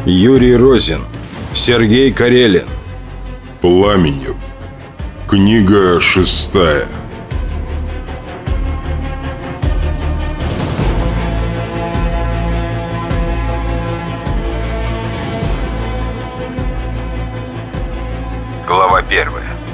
Юрий Розин. Сергей Карелин. Пламенев. Книга 6. Глава 1.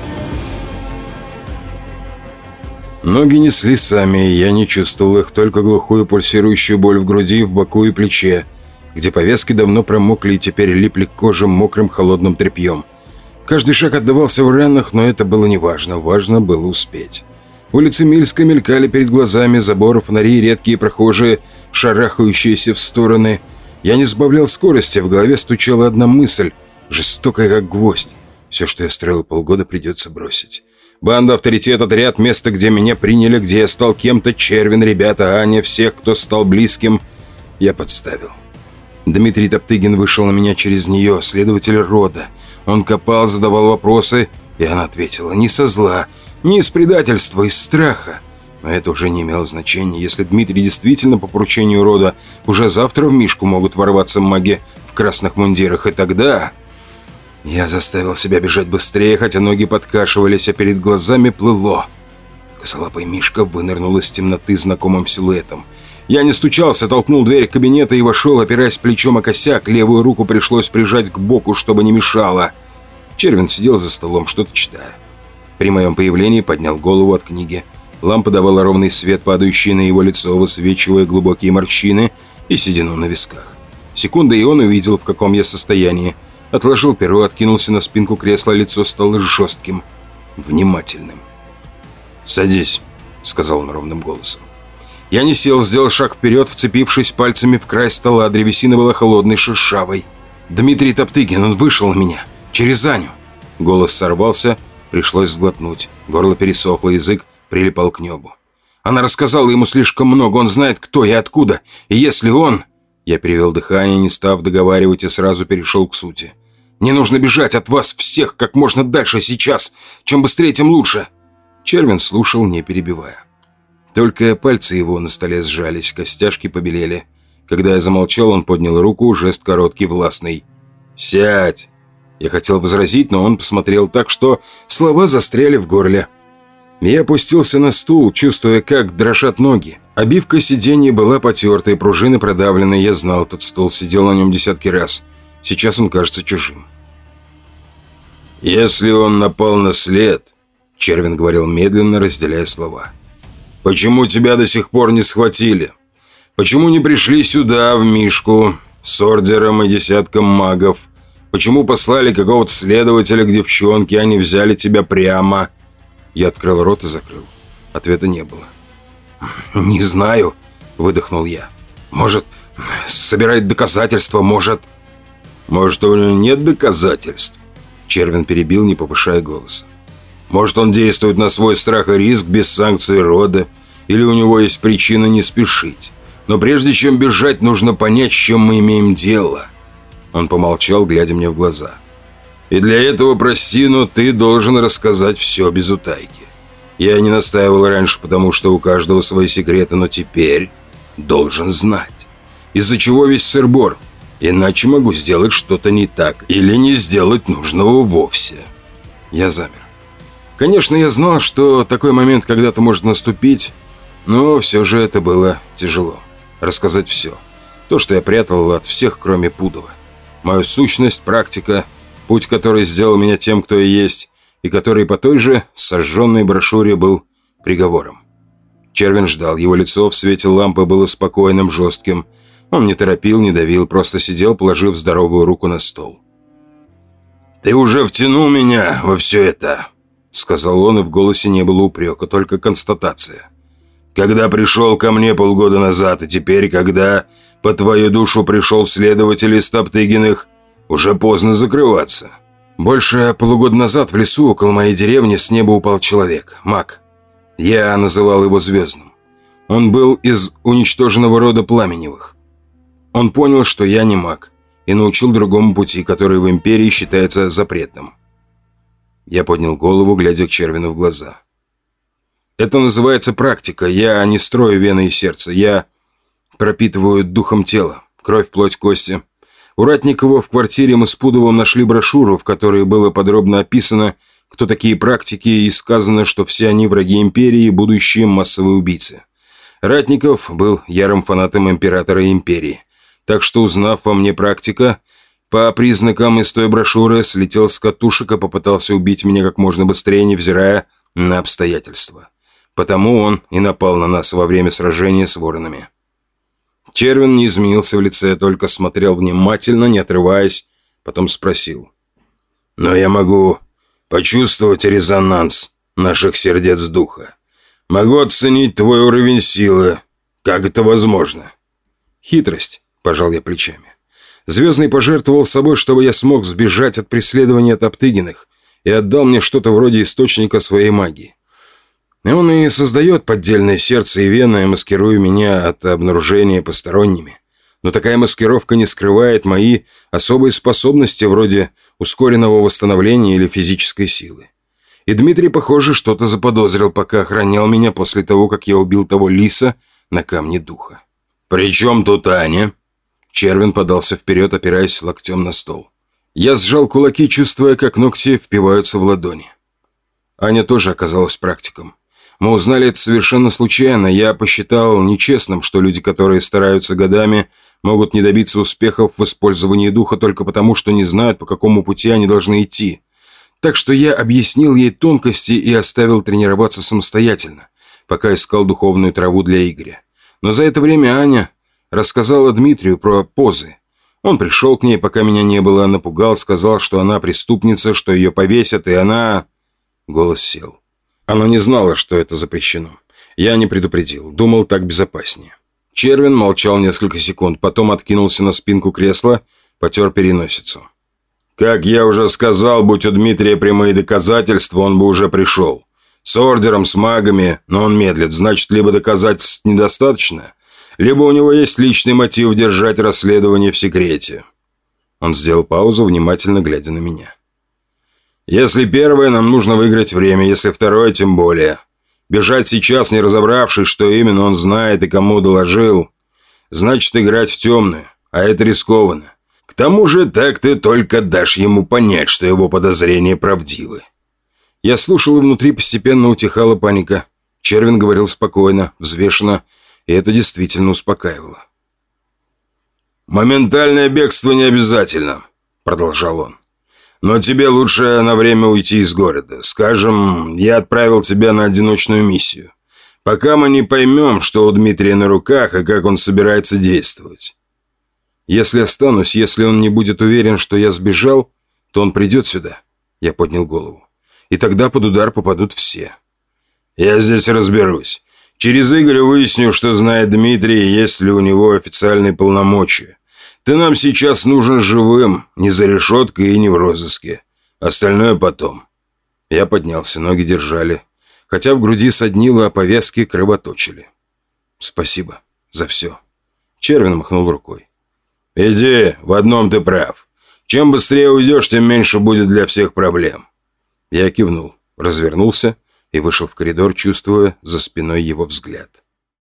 Ноги несли сами, и я не чувствовал их, только глухую пульсирующую боль в груди, в боку и плече, где повязки давно промокли и теперь липли к коже мокрым холодным тряпьем. Каждый шаг отдавался в ранах, но это было неважно, важно было успеть. Улицы Мильска мелькали перед глазами, заборы, фонари, редкие прохожие, шарахающиеся в стороны. Я не сбавлял скорости, в голове стучала одна мысль, жестокая как гвоздь. Все, что я строил полгода, придется бросить. Банда, авторитет, отряд, место, где меня приняли, где я стал кем-то, Червин, ребята, Аня, всех, кто стал близким, я подставил. Дмитрий Топтыгин вышел на меня через нее, следователь рода. Он копал, задавал вопросы, и она ответила не со зла, не из предательства, из страха. Но это уже не имело значения. Если Дмитрий действительно по поручению рода, уже завтра в Мишку могут ворваться маги в красных мундирах, и тогда... Я заставил себя бежать быстрее, хотя ноги подкашивались, а перед глазами плыло. Косолапый Мишка вынырнул из темноты знакомым силуэтом. Я не стучался, толкнул дверь кабинета и вошел, опираясь плечом о косяк. Левую руку пришлось прижать к боку, чтобы не мешало. Червин сидел за столом, что-то читая. При моем появлении поднял голову от книги. Лампа давала ровный свет, падающий на его лицо, высвечивая глубокие морщины и седину на висках. Секунда, и он увидел, в каком я состоянии. Отложил перо, откинулся на спинку кресла, лицо стало жестким, внимательным. «Садись», — сказал он ровным голосом. Я не сел, сделал шаг вперед, вцепившись пальцами в край стола. Древесина была холодной, шершавой. «Дмитрий Топтыгин, он вышел на меня. Через Аню». Голос сорвался, пришлось сглотнуть. Горло пересохло, язык прилипал к небу. Она рассказала ему слишком много, он знает, кто я, откуда. И если он... Я перевел дыхание, не став договаривать, и сразу перешел к сути. «Мне нужно бежать от вас всех как можно дальше сейчас. Чем быстрее, тем лучше». Червин слушал, не перебивая. Только пальцы его на столе сжались, костяшки побелели. Когда я замолчал, он поднял руку, жест короткий, властный. «Сядь!» Я хотел возразить, но он посмотрел так, что слова застряли в горле. Я опустился на стул, чувствуя, как дрожат ноги. Обивка сиденья была потертая, пружины продавлены. Я знал этот стол, сидел на нем десятки раз. Сейчас он кажется чужим. «Если он напал на след», — Червин говорил медленно, разделяя слова, — «почему тебя до сих пор не схватили? Почему не пришли сюда, в Мишку, с ордером и десятком магов? Почему послали какого-то следователя к девчонке, а не взяли тебя прямо?» Я открыл рот и закрыл. Ответа не было. «Не знаю», — выдохнул я. «Может, собирает доказательства, может...» «Может, у него нет доказательств?» Червин перебил, не повышая голоса. «Может, он действует на свой страх и риск без санкций рода, или у него есть причина не спешить. Но прежде чем бежать, нужно понять, с чем мы имеем дело». Он помолчал, глядя мне в глаза. «И для этого, прости, но ты должен рассказать все без утайки. Я не настаивал раньше, потому что у каждого свои секреты, но теперь должен знать. Из-за чего весь сыр-бор? Иначе могу сделать что-то не так или не сделать нужного вовсе». Я замер. Конечно, я знал, что такой момент когда-то может наступить, но все же это было тяжело. Рассказать все. То, что я прятал от всех, кроме Пудова. Мою сущность, практика, путь, который сделал меня тем, кто я есть, и который по той же сожженной брошюре был приговором. Червин ждал. Его лицо в свете лампы было спокойным, жестким. Он не торопил, не давил, просто сидел, положив здоровую руку на стол. «Ты уже втянул меня во все это», — сказал он, и в голосе не было упрека, только констатация. «Когда пришел ко мне полгода назад, и теперь, когда по твою душу пришел следователь из Топтыгиных, уже поздно закрываться». Больше полугода назад в лесу около моей деревни с неба упал человек, маг. Я называл его Звездным. Он был из уничтоженного рода Пламеневых. Он понял, что я не маг, и научил другому пути, который в Империи считается запретным. Я поднял голову, глядя к Червину в глаза. «Это называется практика. Я не строю вены и сердце. Я пропитываю духом тело, кровь, плоть, кости. У Ратникова в квартире мы с Пудовым нашли брошюру, в которой было подробно описано, кто такие практики, и сказано, что все они враги империи и будущие массовые убийцы. Ратников был ярым фанатом императора и империи, так что, узнав во мне практика, по признакам из той брошюры слетел с катушек и попытался убить меня как можно быстрее, невзирая на обстоятельства. Потому он и напал на нас во время сражения с воронами. Червин не изменился в лице, только смотрел внимательно, не отрываясь, потом спросил: «Но я могу почувствовать резонанс наших сердец духа. Могу оценить твой уровень силы. Как это возможно?» «Хитрость», – пожал я плечами. «Звездный пожертвовал собой, чтобы я смог сбежать от преследования Топтыгиных, и отдал мне что-то вроде источника своей магии. Он и создает поддельное сердце и вены, маскируя меня от обнаружения посторонними. Но такая маскировка не скрывает мои особые способности, вроде ускоренного восстановления или физической силы. И Дмитрий, похоже, что-то заподозрил, пока охранял меня после того, как я убил того лиса на камне духа». «При чем тут Аня?» Червин подался вперед, опираясь локтем на стол. Я сжал кулаки, чувствуя, как ногти впиваются в ладони. Аня тоже оказалась практиком. Мы узнали это совершенно случайно. Я посчитал нечестным, что люди, которые стараются годами, могут не добиться успехов в использовании духа только потому, что не знают, по какому пути они должны идти. Так что я объяснил ей тонкости и оставил тренироваться самостоятельно, пока искал духовную траву для Игоря. Но за это время Аня рассказала Дмитрию про позы. Он пришел к ней, пока меня не было, напугал, сказал, что она преступница, что ее повесят, и она... Голос сел. Она не знала, что это запрещено. Я не предупредил, думал, так безопаснее. Червин молчал несколько секунд, потом откинулся на спинку кресла, потер переносицу. «Как я уже сказал, будь у Дмитрия прямые доказательства, он бы уже пришел. С ордером, с магами, но он медлит, значит, либо доказательств недостаточно, либо у него есть личный мотив держать расследование в секрете». Он сделал паузу, внимательно глядя на меня. «Если первое, нам нужно выиграть время, если второе, тем более. Бежать сейчас, не разобравшись, что именно он знает и кому доложил, значит играть в темную, а это рискованно. К тому же так ты только дашь ему понять, что его подозрения правдивы». Я слушал, и внутри постепенно утихала паника. Червин говорил спокойно, взвешенно, и это действительно успокаивало. «Моментальное бегство не обязательно», — продолжал он. «Но тебе лучше на время уйти из города. Скажем, я отправил тебя на одиночную миссию. Пока мы не поймем, что у Дмитрия на руках и как он собирается действовать. Если останусь, если он не будет уверен, что я сбежал, то он придет сюда». Я поднял голову. «И тогда под удар попадут все». «Я здесь разберусь. Через Игоря выясню, что знает Дмитрий и есть ли у него официальные полномочия. Ты нам сейчас нужен живым, не за решеткой и не в розыске. Остальное потом». Я поднялся, ноги держали. Хотя в груди соднило, а повязки кровоточили. «Спасибо за все». Червин махнул рукой. «Иди, в одном ты прав. Чем быстрее уйдешь, тем меньше будет для всех проблем». Я кивнул, развернулся и вышел в коридор, чувствуя за спиной его взгляд.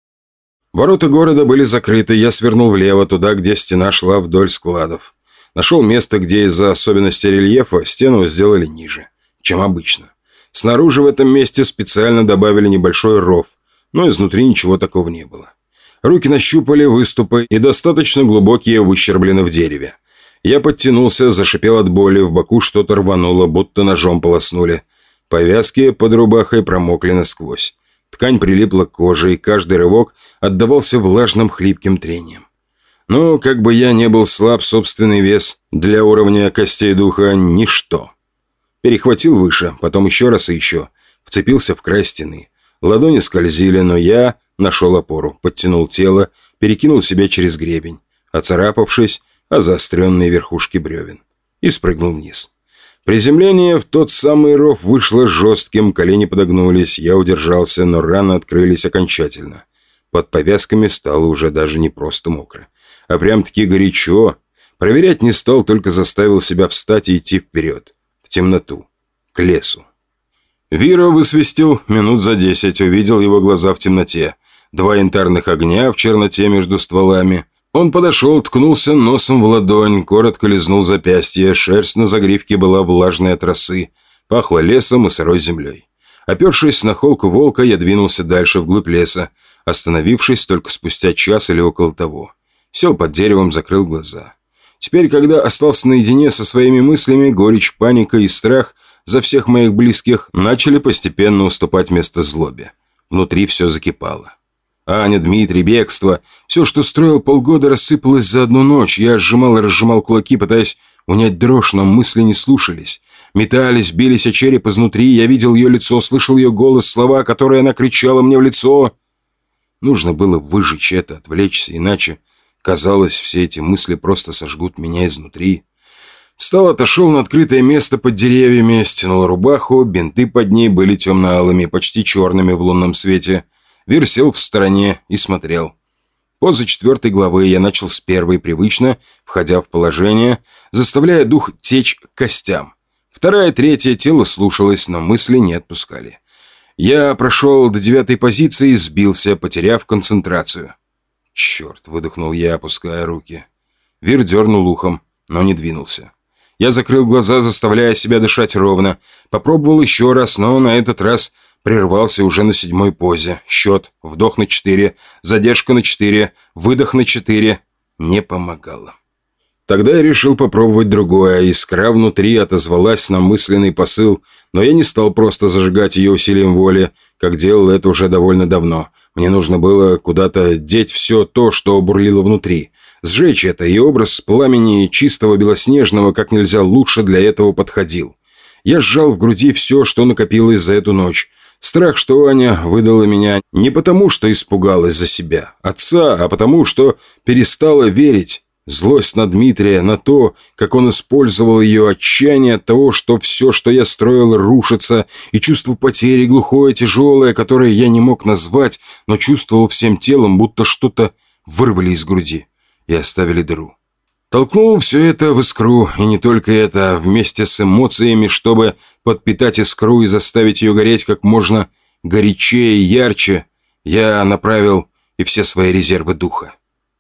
Ворота города были закрыты, я свернул влево, туда, где стена шла вдоль складов. Нашел место, где из-за особенностей рельефа стену сделали ниже, чем обычно. Снаружи в этом месте специально добавили небольшой ров, но изнутри ничего такого не было. Руки нащупали выступы и достаточно глубокие выщерблены в дереве. Я подтянулся, зашипел от боли, в боку что-то рвануло, будто ножом полоснули. Повязки под рубахой промокли насквозь. Ткань прилипла к коже, и каждый рывок отдавался влажным хлипким трением. Но, как бы я не был слаб, собственный вес для уровня костей духа – ничто. Перехватил выше, потом еще раз и еще. Вцепился в край стены. Ладони скользили, но я нашел опору, подтянул тело, перекинул себя через гребень, оцарапавшись о заостренные верхушки бревен, и спрыгнул вниз. Приземление в тот самый ров вышло жестким, колени подогнулись, я удержался, но раны открылись окончательно. Под повязками стало уже даже не просто мокро, а прям-таки горячо. Проверять не стал, только заставил себя встать и идти вперед, в темноту, к лесу. Вира высвистел минут за 10, увидел его глаза в темноте. 2 янтарных огня в черноте между стволами, Он подошел, ткнулся носом в ладонь, коротко лизнул запястье, шерсть на загривке была влажной от росы, пахло лесом и сырой землей. Опершись на холку волка, я двинулся дальше вглубь леса, остановившись только спустя час или около того. Сел под деревом, закрыл глаза. Теперь, когда остался наедине со своими мыслями, горечь, паника и страх за всех моих близких начали постепенно уступать место злобе. Внутри все закипало. Аня, Дмитрий, бегство. Все, что строил полгода, рассыпалось за одну ночь. Я сжимал и разжимал кулаки, пытаясь унять дрожь, но мысли не слушались. Метались, бились о череп изнутри. Я видел ее лицо, слышал ее голос, слова, которые она кричала мне в лицо. Нужно было выжечь это, отвлечься, иначе, казалось, все эти мысли просто сожгут меня изнутри. Встал, отошел на открытое место под деревьями, стянул рубаху, бинты под ней были темно-алыми, почти черными в лунном свете. Вир сел в стороне и смотрел. После 4 главы я начал с 1, привычно, входя в положение, заставляя дух течь к костям. 2 и 3 тело слушалось, но мысли не отпускали. Я прошел до 9 позиции и сбился, потеряв концентрацию. «Черт!» – выдохнул я, опуская руки. Вир дернул ухом, но не двинулся. Я закрыл глаза, заставляя себя дышать ровно. Попробовал еще раз, но на этот раз прервался уже на 7 позе. Счет, вдох на 4, задержка на 4, выдох на 4. Не помогало. Тогда я решил попробовать другое. Искра внутри отозвалась на мысленный посыл, но я не стал просто зажигать ее усилием воли, как делал это уже довольно давно. Мне нужно было куда-то деть все то, что бурлило внутри. Сжечь это, и образ пламени чистого белоснежного как нельзя лучше для этого подходил. Я сжал в груди все, что накопилось за эту ночь. Страх, что Аня выдала меня не потому, что испугалась за себя, отца, а потому, что перестала верить. Злость на Дмитрия, на то, как он использовал ее, отчаяние от того, что все, что я строил, рушится, и чувство потери, глухое, тяжелое, которое я не мог назвать, но чувствовал всем телом, будто что-то вырвали из груди и оставили дыру. Толкнул все это в искру, и не только это, а вместе с эмоциями, чтобы подпитать искру и заставить ее гореть как можно горячее и ярче, я направил и все свои резервы духа.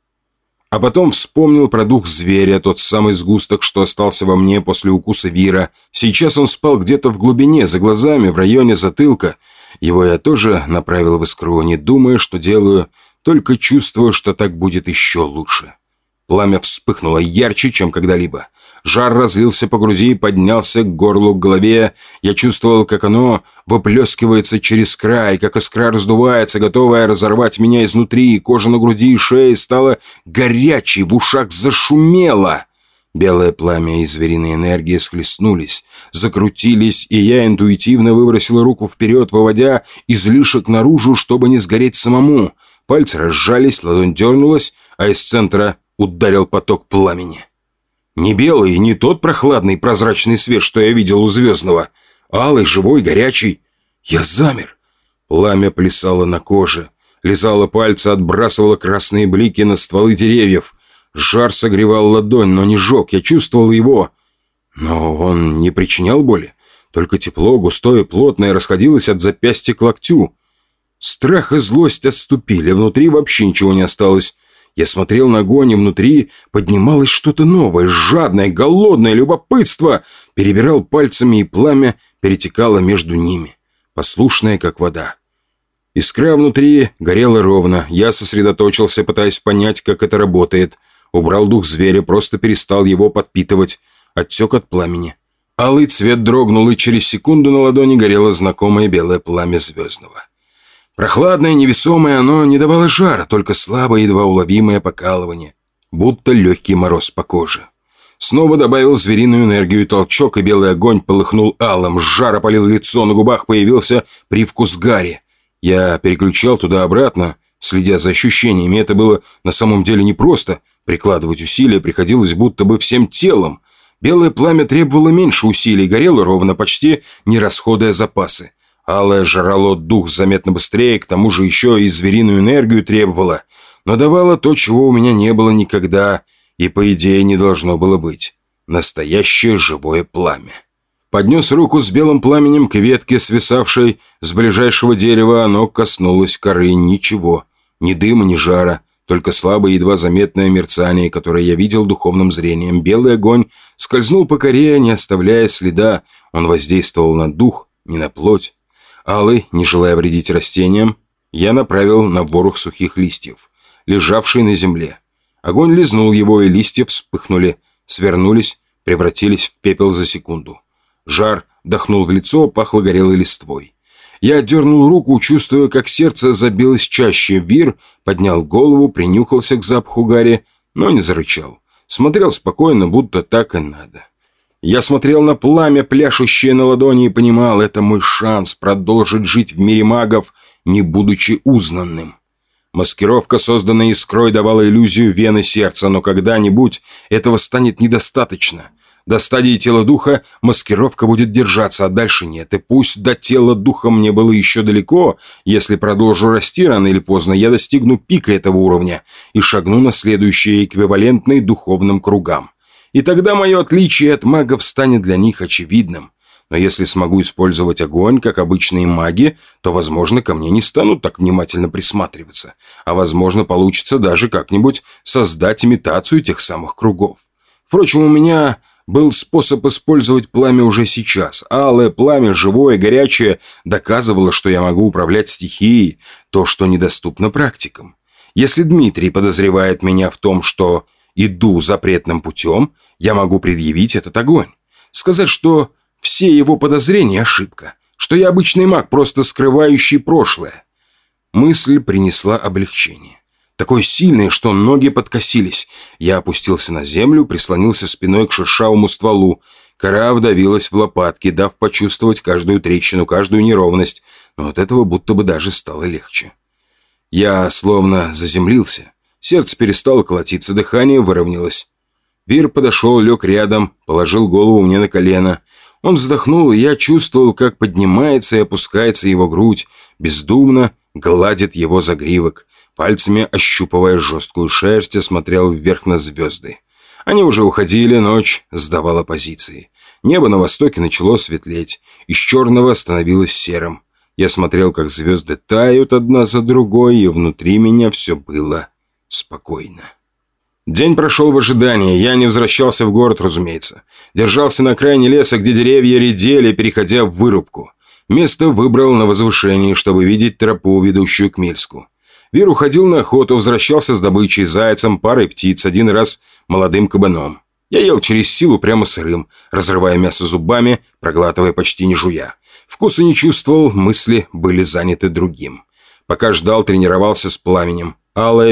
А потом вспомнил про дух зверя, тот самый сгусток, что остался во мне после укуса Вира. Сейчас он спал где-то в глубине, за глазами, в районе затылка. Его я тоже направил в искру, не думая, что делаю, только чувствую, что так будет еще лучше. Пламя вспыхнуло ярче, чем когда-либо. Жар разлился по груди и поднялся к горлу, к голове. Я чувствовал, как оно выплескивается через край, как искра раздувается, готовая разорвать меня изнутри, и кожа на груди и шее стала горячей, в ушах зашумело. Белое пламя и звериная энергия схлестнулись, закрутились, и я интуитивно выбросил руку вперед, выводя излишек наружу, чтобы не сгореть самому. Пальцы разжались, ладонь дернулась, а из центра ударил поток пламени. Не белый, не тот прохладный прозрачный свет, что я видел у Звездного. Алый, живой, горячий. Я замер. Пламя плясало на коже, лизало пальцы, отбрасывало красные блики на стволы деревьев. Жар согревал ладонь, но не жег, я чувствовал его. Но он не причинял боли. Только тепло, густое, плотное, расходилось от запястья к локтю. Страх и злость отступили, внутри вообще ничего не осталось. Я смотрел на огонь, и внутри поднималось что-то новое, жадное, голодное любопытство. Перебирал пальцами, и пламя перетекало между ними, послушное, как вода. Искра внутри горела ровно. Я сосредоточился, пытаясь понять, как это работает. Убрал дух зверя, просто перестал его подпитывать. Отсек от пламени. Алый цвет дрогнул, и через секунду на ладони горело знакомое белое пламя Звездного. Прохладное, невесомое, оно не давало жара, только слабое, едва уловимое покалывание, будто легкий мороз по коже. Снова добавил звериную энергию и толчок, и белый огонь полыхнул алым, жар опалил лицо, на губах появился привкус гари. Я переключал туда-обратно, следя за ощущениями. Это было на самом деле непросто. Прикладывать усилия приходилось будто бы всем телом. Белое пламя требовало меньше усилий, горело ровно, почти не расходуя запасы. Алое жрало дух заметно быстрее, к тому же еще и звериную энергию требовало, но давало то, чего у меня не было никогда, и, по идее, не должно было быть. Настоящее живое пламя. Поднес руку с белым пламенем к ветке, свисавшей с ближайшего дерева, оно коснулось коры. Ничего, ни дыма, ни жара, только слабое, едва заметное мерцание, которое я видел духовным зрением. Белый огонь скользнул по коре, не оставляя следа. Он воздействовал на дух, не на плоть. Алый, не желая вредить растениям, я направил на ворох сухих листьев, лежавший на земле. Огонь лизнул его, и листья вспыхнули, свернулись, превратились в пепел за секунду. Жар дохнул в лицо, пахло горелой листвой. Я отдернул руку, чувствуя, как сердце забилось чаще. Вир поднял голову, принюхался к запаху гари, но не зарычал. Смотрел спокойно, будто так и надо. Я смотрел на пламя, пляшущее на ладони, и понимал, это мой шанс продолжить жить в мире магов, не будучи узнанным. Маскировка, созданная искрой, давала иллюзию вены сердца, но когда-нибудь этого станет недостаточно. До стадии тела духа маскировка будет держаться, а дальше нет. И пусть до тела духа мне было еще далеко, если продолжу расти рано или поздно, я достигну пика этого уровня и шагну на следующие эквивалентные духовным кругам. И тогда мое отличие от магов станет для них очевидным. Но если смогу использовать огонь, как обычные маги, то, возможно, ко мне не станут так внимательно присматриваться. А, возможно, получится даже как-нибудь создать имитацию тех самых кругов. Впрочем, у меня был способ использовать пламя уже сейчас. Алое пламя, живое, горячее, доказывало, что я могу управлять стихией, то, что недоступно практикам. Если Дмитрий подозревает меня в том, что иду запретным путем, я могу предъявить этот огонь. Сказать, что все его подозрения – ошибка, что я обычный маг, просто скрывающий прошлое. Мысль принесла облегчение. Такое сильное, что ноги подкосились. Я опустился на землю, прислонился спиной к шершавому стволу. Кора вдавилась в лопатки, дав почувствовать каждую трещину, каждую неровность. Но от этого будто бы даже стало легче. Я словно заземлился. Сердце перестало колотиться, дыхание выровнялось. Вир подошел, лег рядом, положил голову мне на колено. Он вздохнул, и я чувствовал, как поднимается и опускается его грудь, бездумно гладит его загривок. Пальцами, ощупывая жесткую шерсть, я смотрел вверх на звезды. Они уже уходили, ночь сдавала позиции. Небо на востоке начало светлеть, из черного становилось серым. Я смотрел, как звезды тают одна за другой, и внутри меня все было спокойно. День прошел в ожидании. Я не возвращался в город, разумеется. Держался на окраине леса, где деревья редели, переходя в вырубку. Место выбрал на возвышении, чтобы видеть тропу, ведущую к Мельску. Вир уходил на охоту, возвращался с добычей, зайцем, парой птиц, один раз молодым кабаном. Я ел через силу прямо сырым, разрывая мясо зубами, проглатывая почти не жуя. Вкуса не чувствовал, мысли были заняты другим. Пока ждал, тренировался с пламенем. Алое,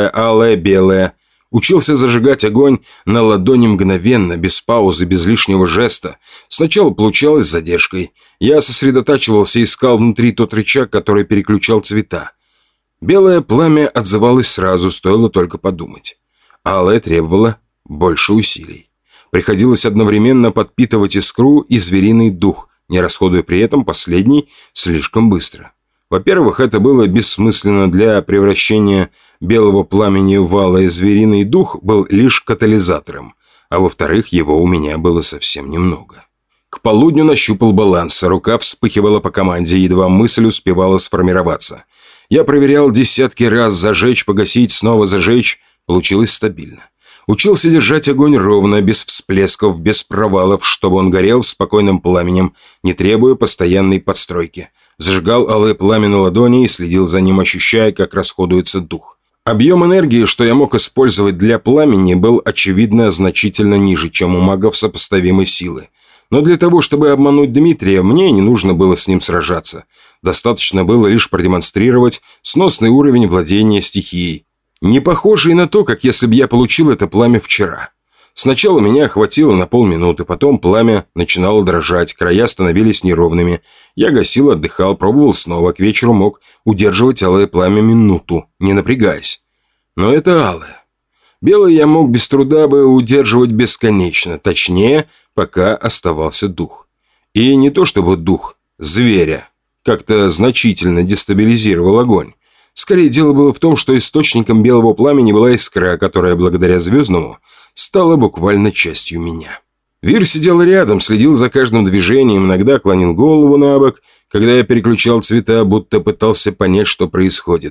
белое. Учился зажигать огонь на ладони мгновенно, без паузы, без лишнего жеста. Сначала получалось с задержкой. Я сосредотачивался и искал внутри тот рычаг, который переключал цвета. Белое пламя отзывалось сразу, стоило только подумать. Алое требовало больше усилий. Приходилось одновременно подпитывать искру и звериный дух, не расходуя при этом последний слишком быстро. Во-первых, это было бессмысленно для превращения белого пламени в алое. Звериный дух был лишь катализатором, а во-вторых, его у меня было совсем немного. К полудню нащупал баланс, рука вспыхивала по команде, едва мысль успевала сформироваться. Я проверял десятки раз: зажечь, погасить, снова зажечь. Получилось стабильно. Учился держать огонь ровно, без всплесков, без провалов, чтобы он горел спокойным пламенем, не требуя постоянной подстройки. Зажигал алое пламя на ладони и следил за ним, ощущая, как расходуется дух. Объем энергии, что я мог использовать для пламени, был, очевидно, значительно ниже, чем у магов сопоставимой силы. Но для того, чтобы обмануть Дмитрия, мне не нужно было с ним сражаться. Достаточно было лишь продемонстрировать сносный уровень владения стихией. Не похожий на то, как если бы я получил это пламя вчера. Сначала меня охватило на полминуты, потом пламя начинало дрожать, края становились неровными. Я гасил, отдыхал, пробовал снова, к вечеру мог удерживать алое пламя минуту, не напрягаясь. Но это алое. Белое я мог без труда бы удерживать бесконечно, точнее, пока оставался дух. И не то чтобы дух зверя как-то значительно дестабилизировал огонь. Скорее, дело было в том, что источником белого пламени была искра, которая, благодаря звездному, стала буквально частью меня. Вир сидел рядом, следил за каждым движением, иногда клонил голову на бок, когда я переключал цвета, будто пытался понять, что происходит.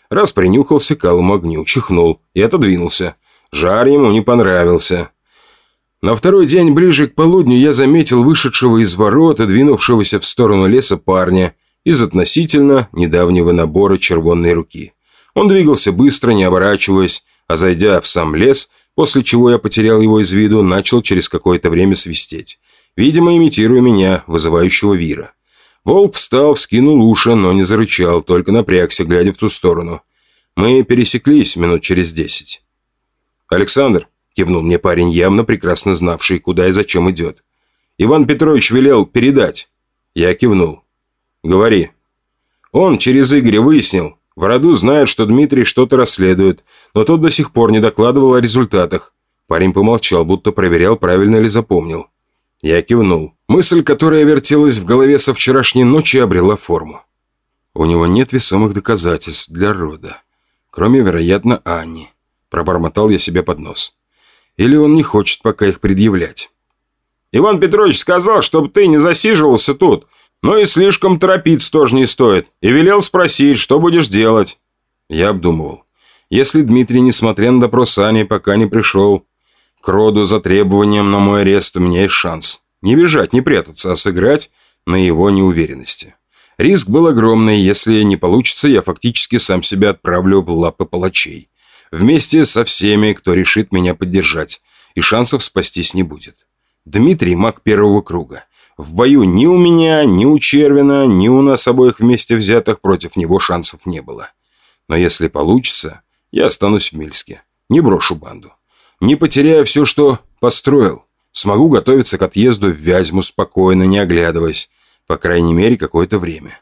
Раз принюхался к алому огню, чихнул и отодвинулся. Жар ему не понравился. На второй день, ближе к полудню, я заметил вышедшего из ворот и двинувшегося в сторону леса парня из относительно недавнего набора червонной руки. Он двигался быстро, не оборачиваясь, а зайдя в сам лес, после чего я потерял его из виду, начал через какое-то время свистеть. Видимо, имитируя меня, вызывающего Вира. Волк встал, вскинул уши, но не зарычал, только напрягся, глядя в ту сторону. Мы пересеклись минут через 10. «Александр», — кивнул мне парень, явно прекрасно знавший, куда и зачем идет. «Иван Петрович велел передать». Я кивнул. «Говори». Он через Игоря выяснил. В роду знают, что Дмитрий что-то расследует, но тот до сих пор не докладывал о результатах. Парень помолчал, будто проверял, правильно ли запомнил. Я кивнул. Мысль, которая вертелась в голове со вчерашней ночи, обрела форму. У него нет весомых доказательств для рода, кроме, вероятно, Ани. Пробормотал я себе под нос. Или он не хочет пока их предъявлять. «Иван Петрович сказал, чтобы ты не засиживался тут, но и слишком торопиться тоже не стоит, и велел спросить, что будешь делать». Я обдумывал. Если Дмитрий, несмотря на допрос Ани, пока не пришел к роду за требованием на мой арест, у меня есть шанс. Не бежать, не прятаться, а сыграть на его неуверенности. Риск был огромный. Если не получится, я фактически сам себя отправлю в лапы палачей. Вместе со всеми, кто решит меня поддержать. И шансов спастись не будет. Дмитрий – маг первого круга. В бою ни у меня, ни у Червина, ни у нас обоих вместе взятых против него шансов не было. Но если получится, я останусь в Мильске. Не брошу банду. Не потеряю все, что построил. Смогу готовиться к отъезду в Вязьму спокойно, не оглядываясь. По крайней мере, какое-то время.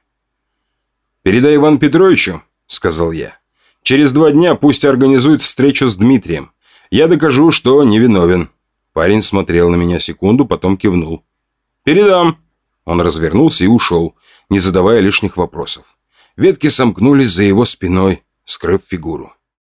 «Передай Ивану Петровичу», — сказал я. «Через 2 дня пусть организует встречу с Дмитрием. Я докажу, что невиновен». Парень смотрел на меня секунду, потом кивнул. «Передам». Он развернулся и ушел, не задавая лишних вопросов. Ветки сомкнулись за его спиной, скрыв фигуру.